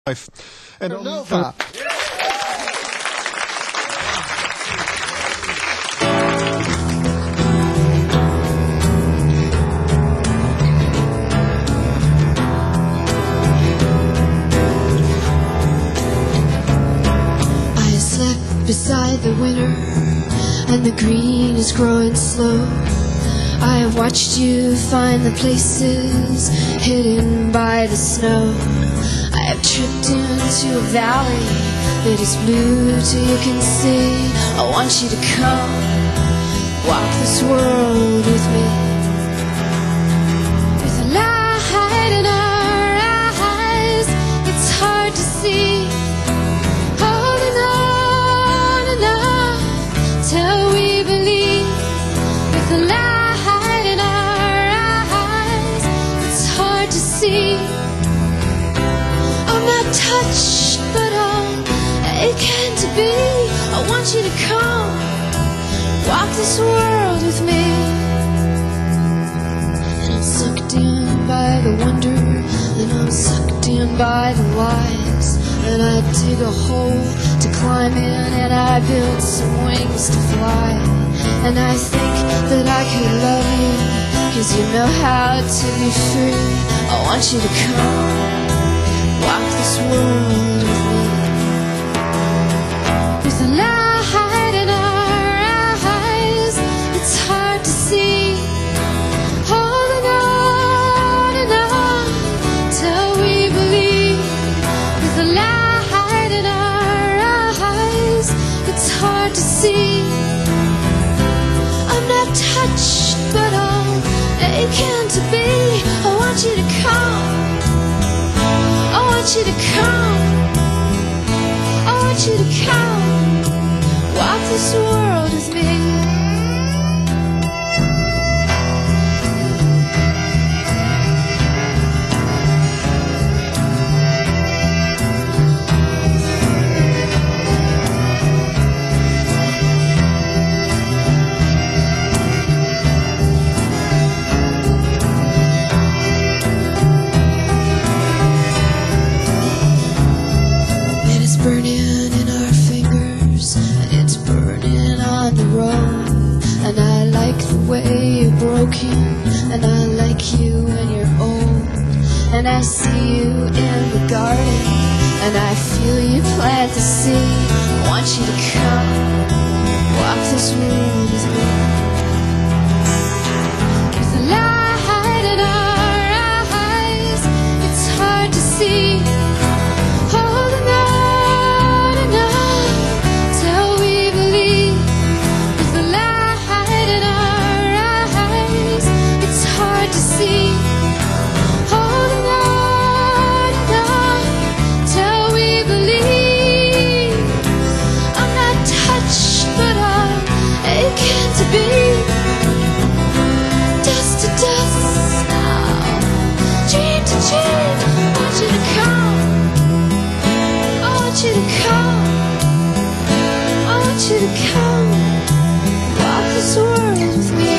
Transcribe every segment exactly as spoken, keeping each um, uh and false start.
En dan Nova. I slept beside the winter, and the green is growing slow. I have watched you find the places hidden by the snow. I have tripped into a valley that is blue till you can see. I want you to come walk this world with me. With a light in our eyes, it's hard to see. Holding on and on till we believe. With a light in our eyes, it's hard to see. I'm not touched, but all it can to be. I want you to come walk this world with me. And I'm sucked in by the wonder, and I'm sucked in by the lies. And I dig a hole to climb in, and I build some wings to fly. And I think that I could love you, 'cause you know how to be free. I want you to come walk this world with me. With a light in our eyes, it's hard to see. Holding on and on till we believe. With a light in our eyes, it's hard to see. I'm not touched, but all it can to be. I want you to come. I want you to come. I want you to come. Walk this world with me. And it's burning in our fingers, and it's burning on the road. And I like the way you're broken, and I like you when you're old. And I see you in the garden, and I feel you plant the seed. I want you to come walk this world with me. With a light in our eyes, it's hard to see. Holding on and on till we believe. With a light in our eyes, it's hard to see. Holding on and on till we believe. I'm not touched, but all it can to be. Dust to dust now, dream to dream. I want you to come. I want you to come. I want you to come. Walk this world with me.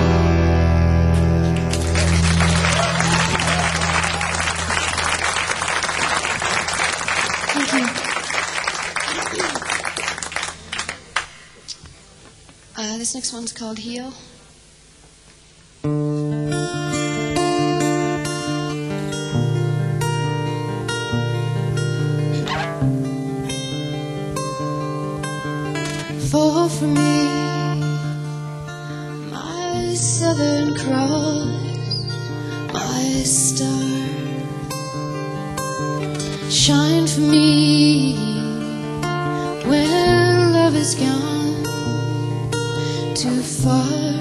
Thank you. Uh, this next one's called Heal. Fall for me, my Southern Cross, my star. Shine for me when love is gone too far.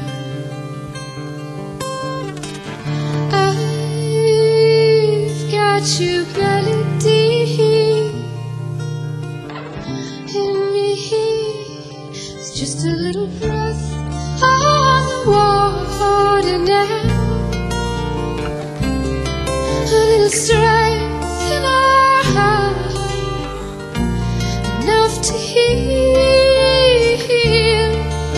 I've got you melody in me. It's just a little breath on the water now. A little strength in our heart, enough to heal,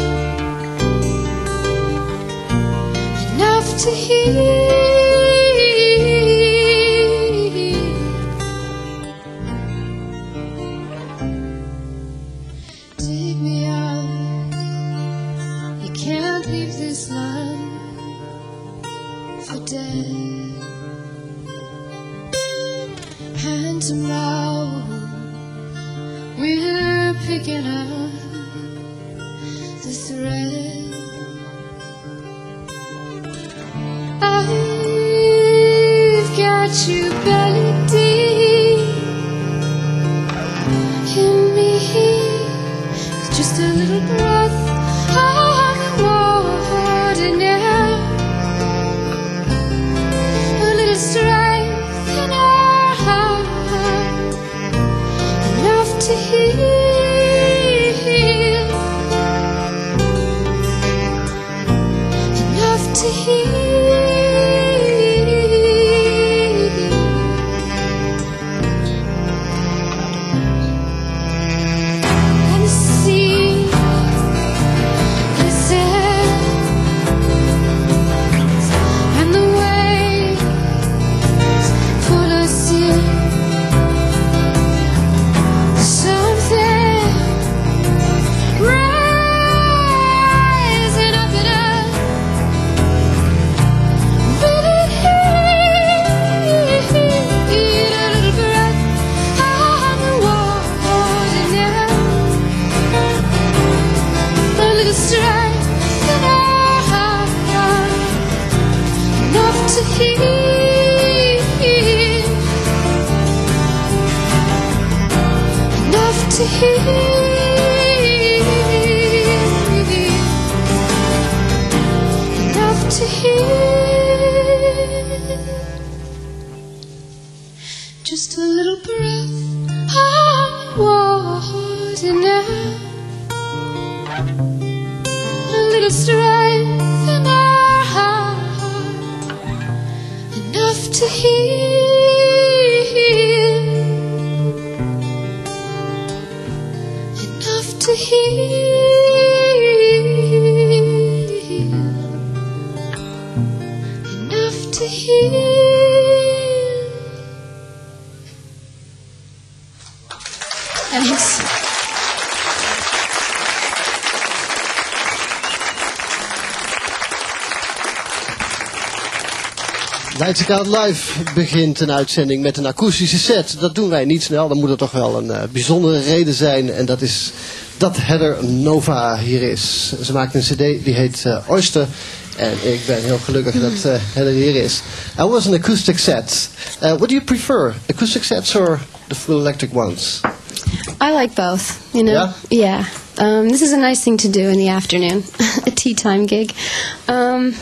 enough to heal. dead. And tomorrow we're picking up the thread. I've got you belly deep in me, with just a little breath of the water now, a little strength in our heart, enough to heal, enough to heal. To heal, enough to heal, just a little breath of water now, a little strength in our heart, enough to heal. To heal, enough to heal. Thanks. Leidse Kade Live begint een uitzending met een akoestische set. Dat doen wij niet snel, dan moet er toch wel een uh, bijzondere reden zijn. En dat is dat Heather Nova hier is. Ze maakt een cd die heet uh, Oyster. En ik ben heel gelukkig dat uh, Heather hier is. I was an acoustic set. Uh, what do you prefer? Acoustic sets or the full electric ones? I like both, you know. Yeah? Yeah. Um, this is a nice thing to do in the afternoon. A tea time gig. Um,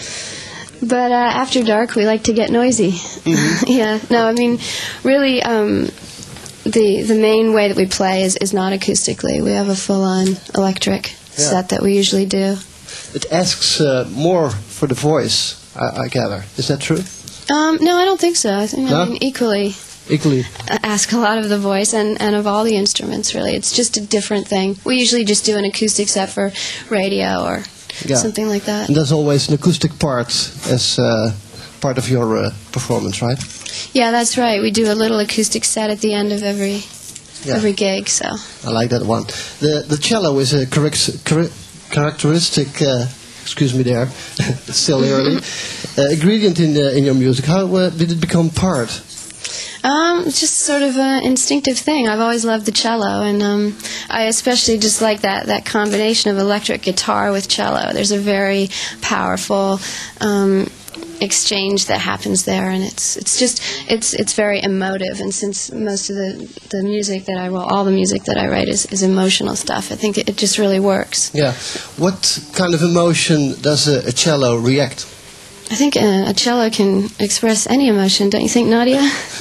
but uh, after dark we like to get noisy. Mm-hmm. Yeah. No, I mean, really... Um, The the main way that we play is, is not acoustically. We have a full-on electric yeah. set that we usually do. It asks uh, more for the voice, I, I gather. Is that true? Um, no, I don't think so. I think no? I mean, equally equally ask a lot of the voice and, and of all the instruments, really. It's just a different thing. We usually just do an acoustic set for radio or yeah. something like that. And there's always an acoustic part as uh, part of your uh, performance, right? Yeah, that's right. We do a little acoustic set at the end of every yeah. every gig. So I like that one. The the cello is a correct, correct, characteristic. Uh, excuse me, there. It's still early. uh, ingredient in uh, in your music. How uh, did it become part? Um, it's just sort of an instinctive thing. I've always loved the cello, and um, I especially just like that, that combination of electric guitar with cello. There's a very powerful um, exchange that happens there, and it's it's just it's it's very emotive. And since most of the, the music that I well all the music that I write is, is emotional stuff, I think it, it just really works. Yeah. What kind of emotion does a, a cello react? I think a, a cello can express any emotion, don't you think, Nadia?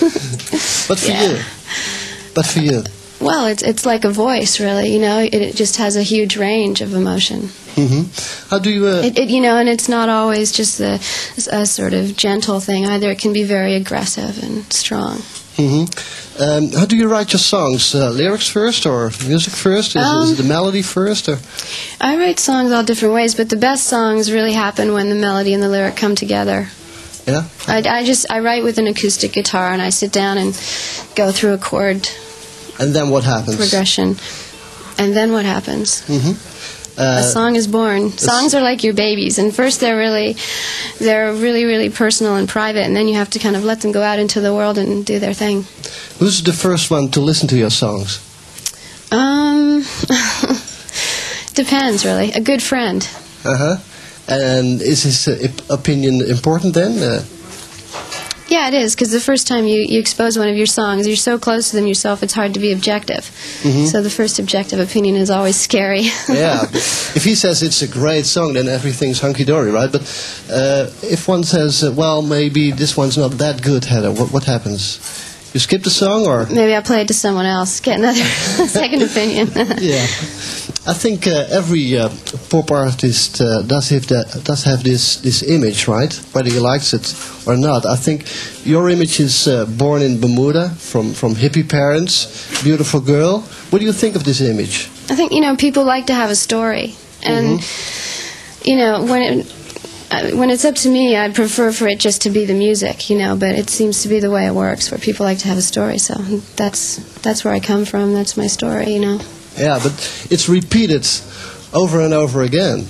But for yeah. you? But for you? Well, it's it's like a voice, really. You know, it, it just has a huge range of emotion. Mm-hmm. How do you? Uh... It, it, you know, and it's not always just a, a sort of gentle thing either. It can be very aggressive and strong. Mm-hmm. Um, how do you write your songs? Uh, lyrics first or music first? Is, um, is it the melody first? Or? I write songs all different ways, but the best songs really happen when the melody and the lyric come together. Yeah. I, I just I write with an acoustic guitar, and I sit down and go through a chord. And then what happens? Progression. And then what happens? Mm-hmm. Uh, a song is born. Songs are like your babies, and first they're really, they're really, really personal and private, and then you have to kind of let them go out into the world and do their thing. Who's the first one to listen to your songs? Um, depends really. A good friend. Uh huh. And is his uh, ip- opinion important then? Uh, Yeah, it is, because the first time you, you expose one of your songs, you're so close to them yourself, it's hard to be objective. Mhm. So the first objective opinion is always scary. yeah. If he says it's a great song, then everything's hunky-dory, right? But uh, if one says, uh, well, maybe this one's not that good, Heather, what, what happens? You skip the song, or? Maybe I play it to someone else, get another second opinion. Yeah. I think uh, every uh, pop artist uh, does have that, does have this, this image, right? Whether he likes it or not. I think your image is uh, born in Bermuda from, from hippie parents, beautiful girl. What do you think of this image? I think, you know, people like to have a story. And, Mm-hmm. you know, when it, uh, when it's up to me, I'd prefer for it just to be the music, you know, but it seems to be the way it works, where people like to have a story. So that's that's where I come from. That's my story, you know. Yeah, but it's repeated over and over again.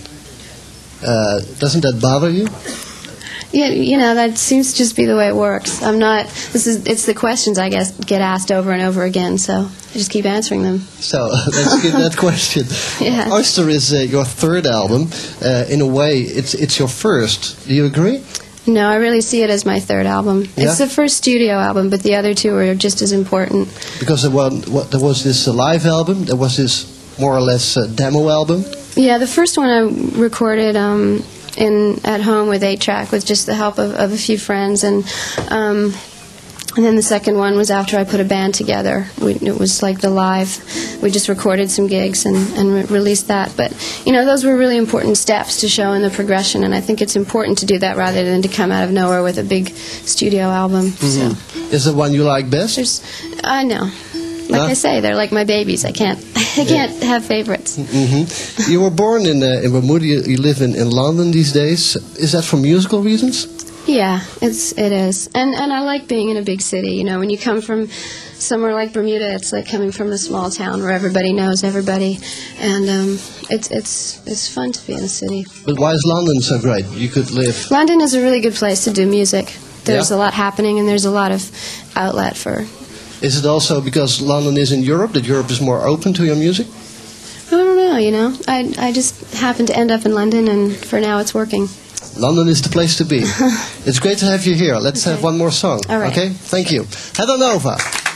Uh, doesn't that bother you? Yeah, you know, that seems to just be the way it works. I'm not, this is, it's the questions I guess get asked over and over again, so I just keep answering them. So, let's get that question. Yeah. Oyster is uh, your third album. Uh, in a way, it's it's your first. Do you agree? No, I really see it as my third album. Yeah? It's the first studio album, but the other two are just as important. Because there was, what, there was this uh, live album, there was this more or less uh, demo album. Yeah, the first one I recorded um, in at home with eight track with just the help of, of a few friends, and um, and then the second one was after I put a band together. We, it was like the live. We just recorded some gigs and, and re- released that. But you know, those were really important steps to show in the progression, and I think it's important to do that rather than to come out of nowhere with a big studio album. So Is the one you like best? there's, I know. Like Huh? I say, they're like my babies. I can't, I can't have favorites. Hmm. You were born in uh, in Bermuda. You, you live in, in London these days. Is that for musical reasons? Yeah, it's it is, and and I like being in a big city. You know, when you come from somewhere like Bermuda, it's like coming from a small town where everybody knows everybody, and um, it's it's it's fun to be in a city. But why is London so great? You could live. London is a really good place to do music. There's Yeah? a lot happening, and there's a lot of outlet for. Is it also because London is in Europe that Europe is more open to your music? I don't know. You know, I I just happened to end up in London, and for now it's working. London is the place to be. It's great to have you here. Let's have Okay. one more song. All right. Okay? Thank you. Heather Nova.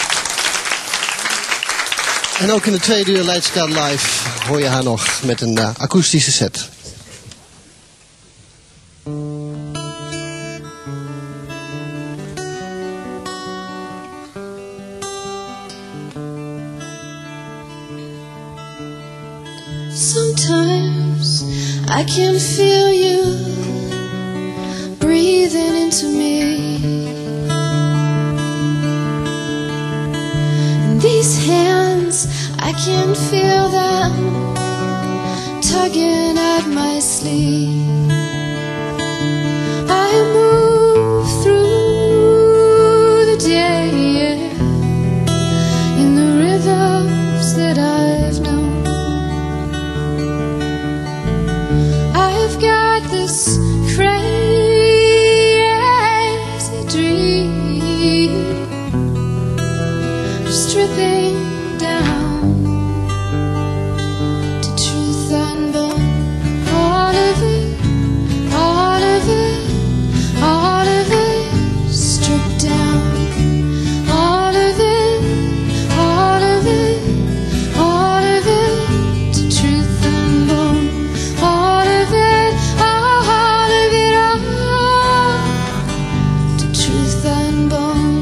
En ook in de tweede uur Leidskade Live hoor je haar nog met een uh, akoestische set. Sometimes I can feel you breathing into me. And these hands, I can feel them tugging at my sleeve. I move through the day in the rhythms that I've known. I've got this crazy dream of stripping down to truth unborn. All of it, all of it, all of it stripped down. All of it, all of it, all of it to truth unborn. All of it, all of it, all to truth unborn.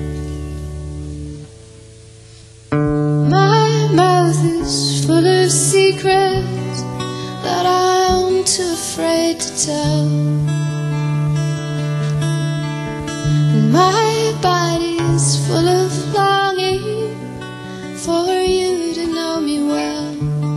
My mouth is full of secrets that I'm too afraid to tell. And my body's full of longing for you to know me well.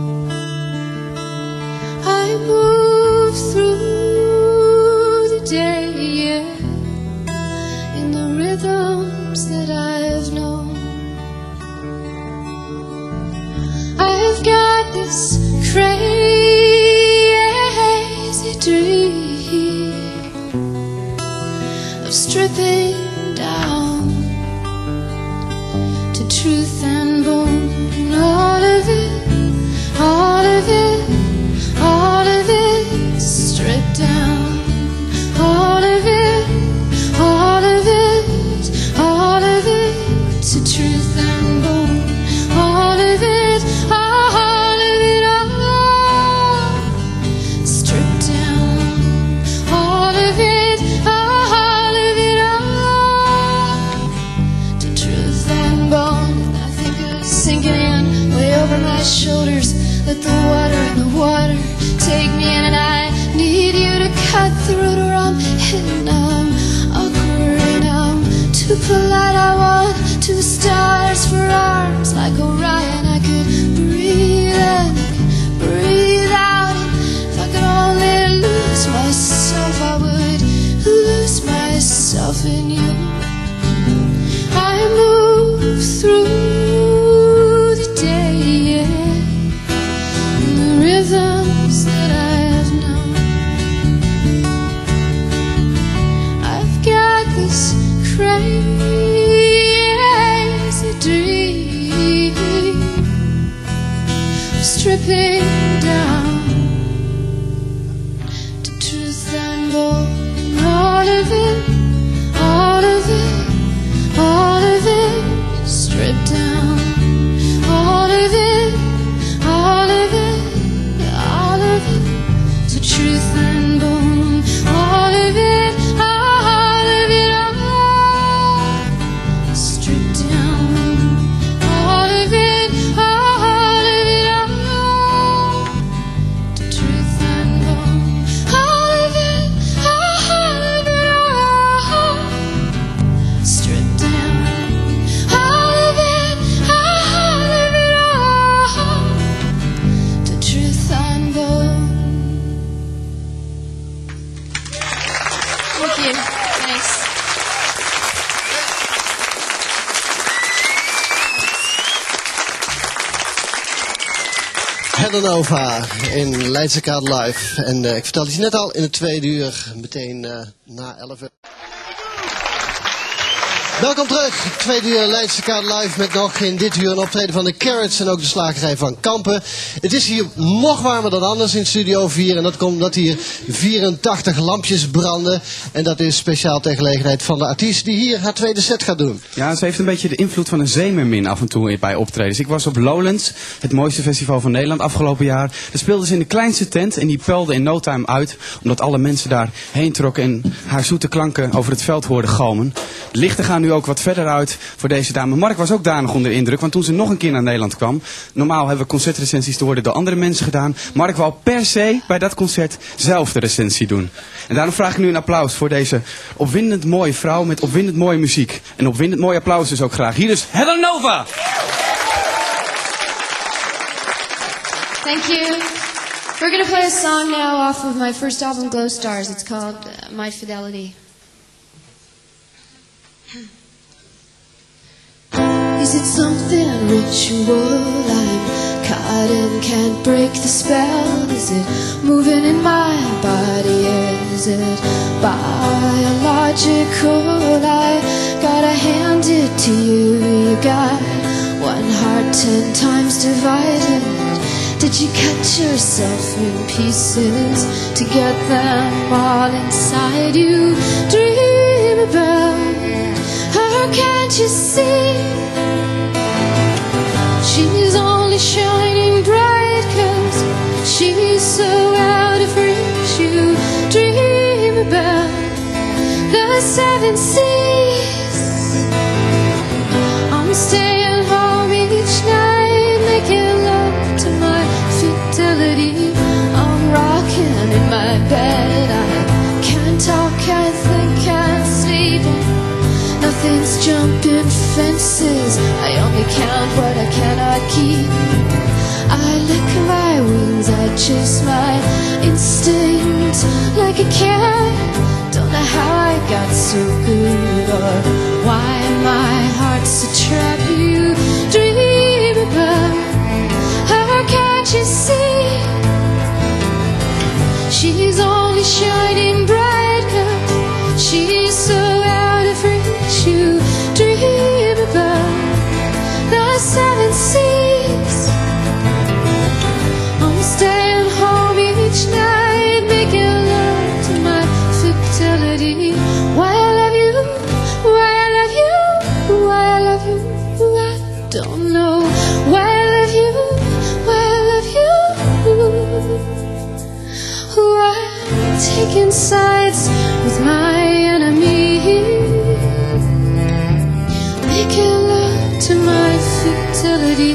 I move through the day, yeah, in the rhythms that I've known. I've got this crazy truth and bone. And all of it, all of it, all of it stripped down. All of it, all of it, all of it to truth and bone. All of it, all of it, all stripped down. All of it, all of it, all to truth and bone. And I think of sinking in way over my shoulders. Let the water and the water take me in, and I need you to cut through to I'm hidden, I'm awkward and I'm too polite. I want two stars for arms like Orion. I could breathe in, I could breathe out. If I could only lose myself, I would lose myself in you. I move through the day, yeah, and the rhythms that I have known. I've got this crazy dream of stripping down to truth and bone. All of it, all of it, all of it stripped down. All of it, all of it, all of it to truth and bone. All of it, all of it, all stripped down. All of it, all of it, all to truth and bone. All of it, all of it, all stripped down. All of it, all of it, all to truth and bone. Thank you. Thanks. Heather Nova in Leidse Kaart Live. En uh, ik vertelde je net al, in het tweede uur, meteen uh, na elf uur. Welkom terug, tweede uur Leidse Kaart Live met nog in dit uur een optreden van de Carrots en ook de slagerij van Kampen. Het is hier nog warmer dan anders in Studio vier en dat komt omdat hier vierentachtig lampjes branden. En dat is speciaal ter gelegenheid van de artiest die hier haar tweede set gaat doen. Ja, ze heeft een beetje de invloed van een zeemermin af en toe bij optredens. Ik was op Lowlands, het mooiste festival van Nederland afgelopen jaar. Daar speelde ze in de kleinste tent en die puilde in no time uit. Omdat alle mensen daar heen trokken en haar zoete klanken over het veld hoorden galmen. De lichten gaan nu ook wat verder uit voor deze dame. Mark was ook danig onder de indruk, want toen ze nog een keer naar Nederland kwam. Normaal hebben we concertrecensies te worden door andere mensen gedaan. Mark wou per se bij dat concert zelf de recensie doen. En daarom vraag ik nu een applaus voor deze opwindend mooie vrouw met opwindend mooie muziek. En opwindend mooi applaus dus ook graag. Hier is Heather Nova! Thank you. We're going to play a song now off of my first album, Glow Stars. It's called uh, My Fidelity. Is it something ritual I'm caught in, can't break the spell? Is it moving in my body? Is it biological? I gotta hand it to you. You got one heart ten times divided. Did you cut yourself in pieces to get them all inside you? Dream about her, can't you see? She's only shining bright 'cause she's so out of reach. You dream about the seven seas. I'm staying home each night, making love to my fidelity. I'm rocking in my bed. I can't talk, can't think, can't sleep. Nothing's jumping fences. I only count what I cannot keep. I lick my wings, I chase my instinct like a cat. Don't know how I got so good or why my heart's a trap. You dream about her, can't you see? She's only shining bright 'cause she's so out of reach. You dream about don't know why I love you, why I love you. Why I'm taking sides with my enemy, making love to my futility.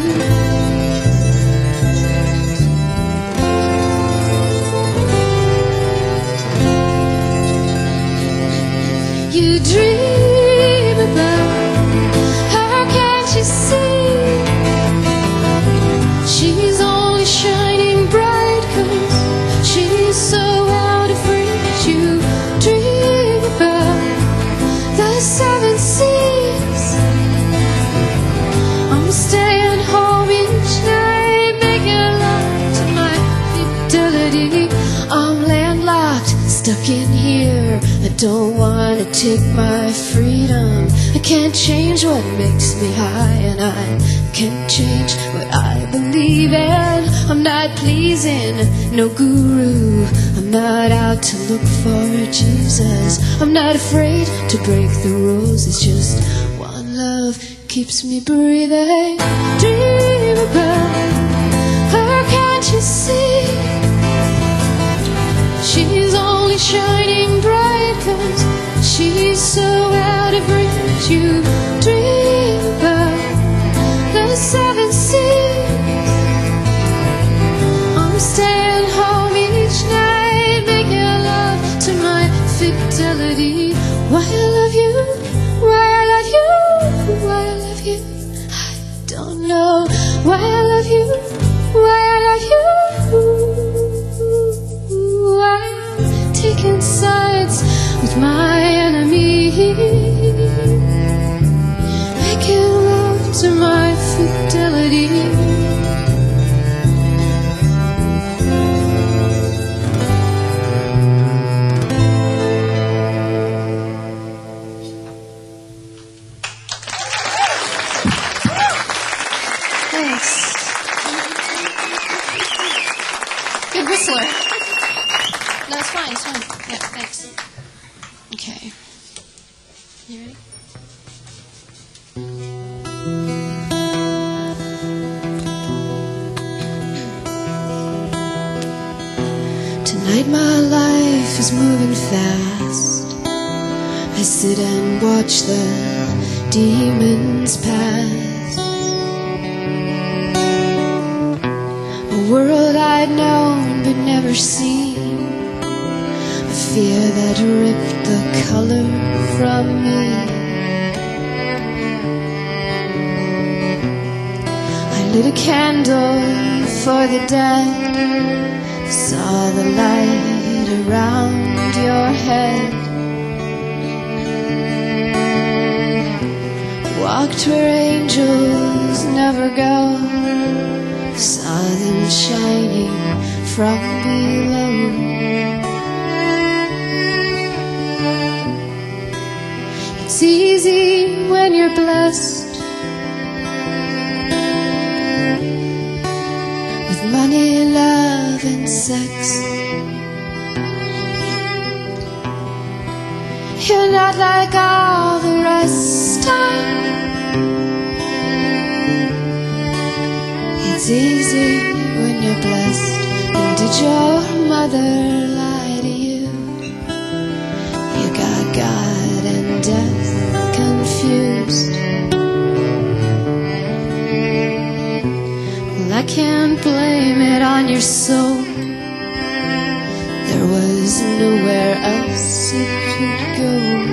You dream about her, can't you see? She's only shining bright 'cause she's so out of reach. You dream about the seven seas. I'm staying home each night, making love to my fidelity. I'm landlocked, stuck in here. I don't want to take my freedom. I can't change what makes me high, and I can't change what I believe in. I'm not pleasing no guru. I'm not out to look for Jesus. I'm not afraid to break the rules. It's just one love keeps me breathing. Dream about her, can't you see? She's only shining bright 'cause she's so out of reach. You dream about the seven seas. I'm staying home each night, making love to my fidelity. Why I love you, why I love you, why I love you. I don't know why I love you, why I love you. Why I'm taking sides with my enemy, making love to my fidelity. Thanks. Good whistler. No, it's fine, it's fine. Yeah, thanks. Okay. You ready? Tonight my life is moving fast. I sit and watch the demons pass. A world I'd known but never seen. A fear that ripped the color from me. I lit a candle for the dead. Saw the light around your head. Walked where angels never go. Saw them shining from below. It's easy when you're blessed with money, love, and sex. You're not like all the rest. It's easy when you're blessed. And did your mother lie to you? You got God and death confused. Well, I can't blame it on your soul. There was nowhere else it could go.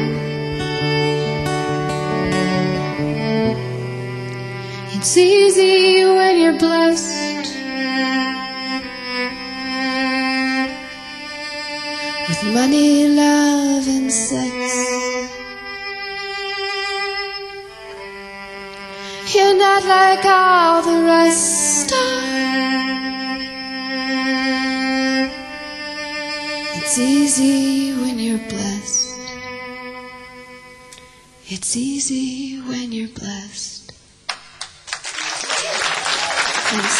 It's easy when you're blessed with money, love, and sex. You're not like all the rest. It's easy when you're blessed. It's easy when you're blessed. Thanks.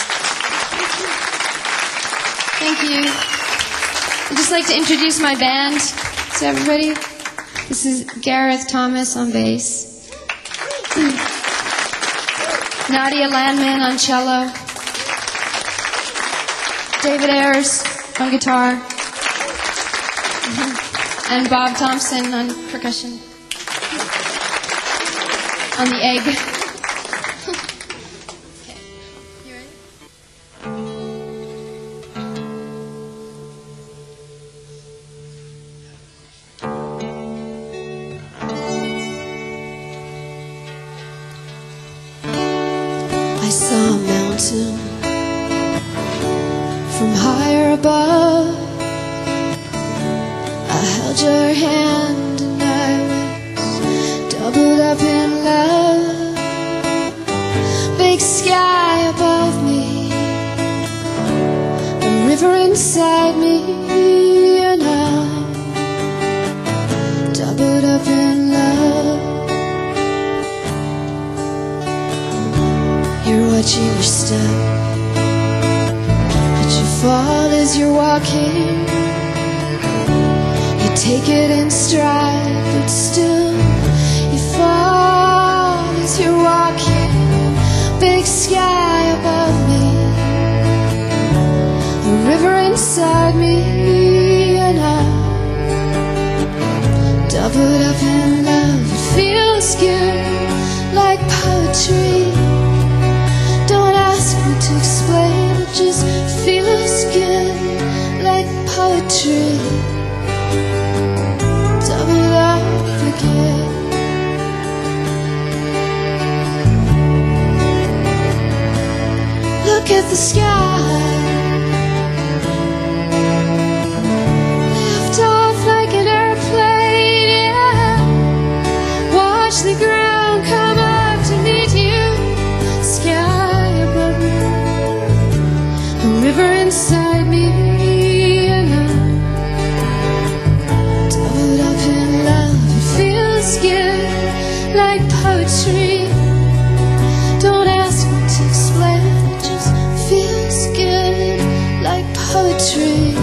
Thank you. I'd just like to introduce my band to everybody. This is Gareth Thomas on bass. Nadia Landman on cello. David Ayers on guitar. And Bob Thompson on percussion. On the egg. Okay. You ready? I saw a mountain from higher above. I held your hand and I was doubled up in love. Big sky above me, a river inside me, and I'm doubled up in love. You're watching your step, but you fall as you're walking. You take it in stride, but still you fall as you're walking. Big sky above me, a river inside me, and I'm doubled up in love. It feels good like poetry. Don't ask me to explain, it just feels good like poetry. Double up again. Look at the sky, lift off like an airplane, yeah. Watch the ground come up to meet you. Sky above me, a river inside me, and I'm doubled up in love. It feels good like poetry. Don't ask me to explain, it just feels good like poetry.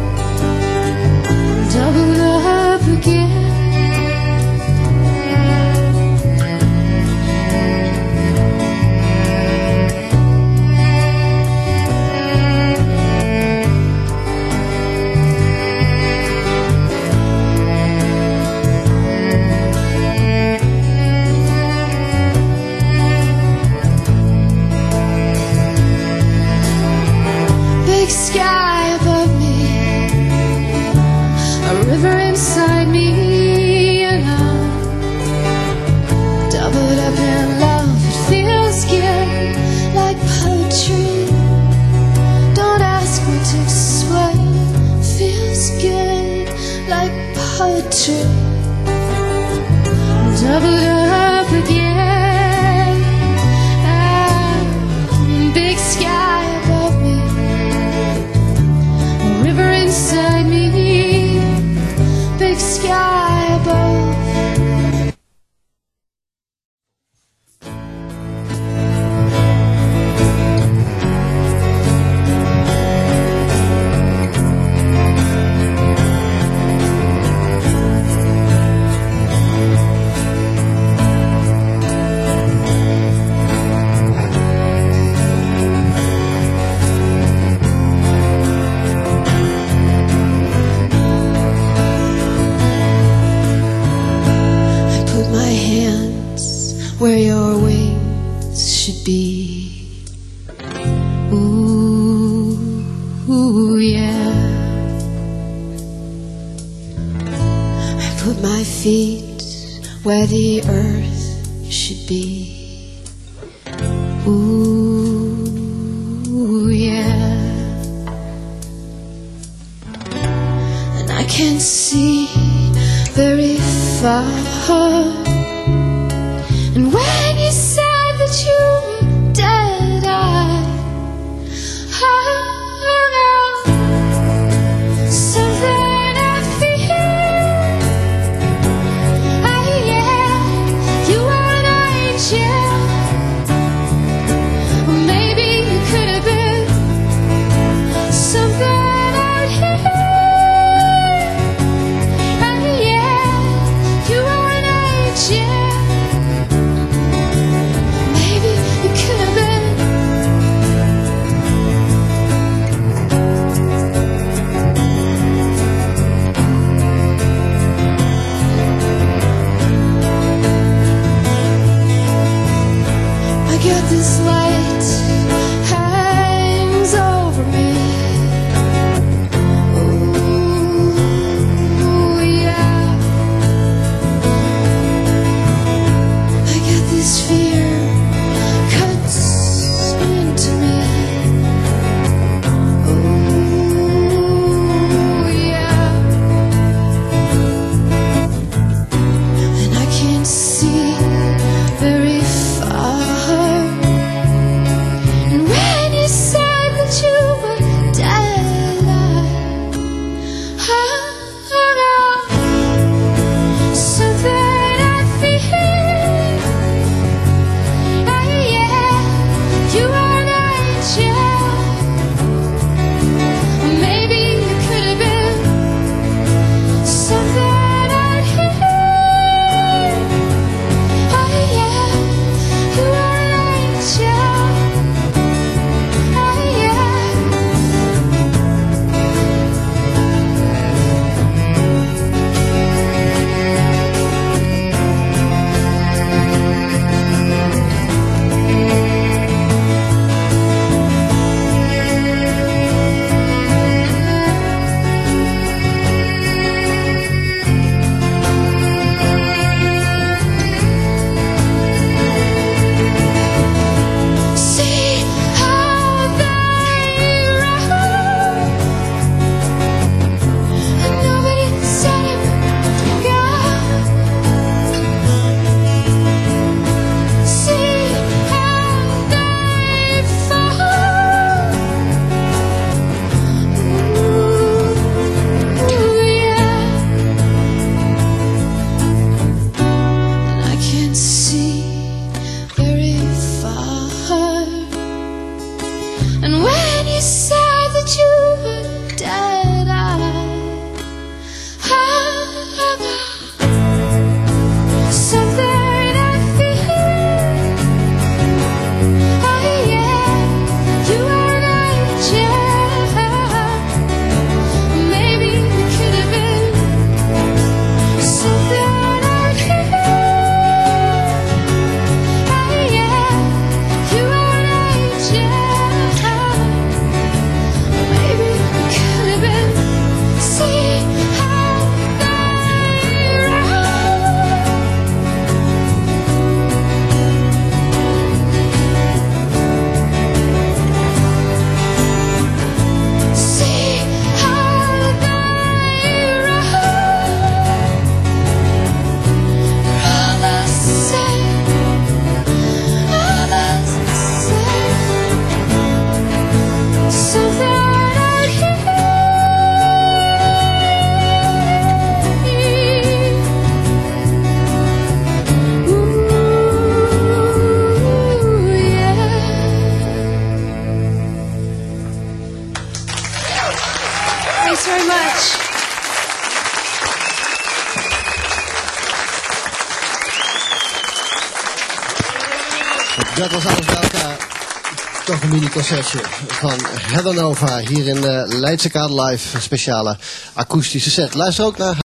Doubled up again. Sky above me, a river inside me, and I'm doubled up in love. It feels good like poetry. Don't ask me to explain. It feels good like poetry. Doubled up again. Ah, big sky above me, river inside me, big sky above. Where your wings should be. Ooh, ooh, yeah. I put my feet where the earth should be. Ooh, yeah. And I can see very far. And when you said that you were dead, I, oh no, something I feel, oh yeah, you were an angel, or maybe you could have been something out here, oh yeah, you were an angel. And when you said that you were dead, I, I got something I feel. Oh yeah, you are an angel. Maybe it could have been something I hear. Oh yeah, you are an angel. Maybe it could have been. See how they run. See how they run. All the same, all the same. Something I hear. Ooh, yeah. Thanks very much. Dat was alles bij elkaar. Toch een mini-concertje van Heather Nova hier in de Leidse Kade Live. Een speciale akoestische set. Luister ook naar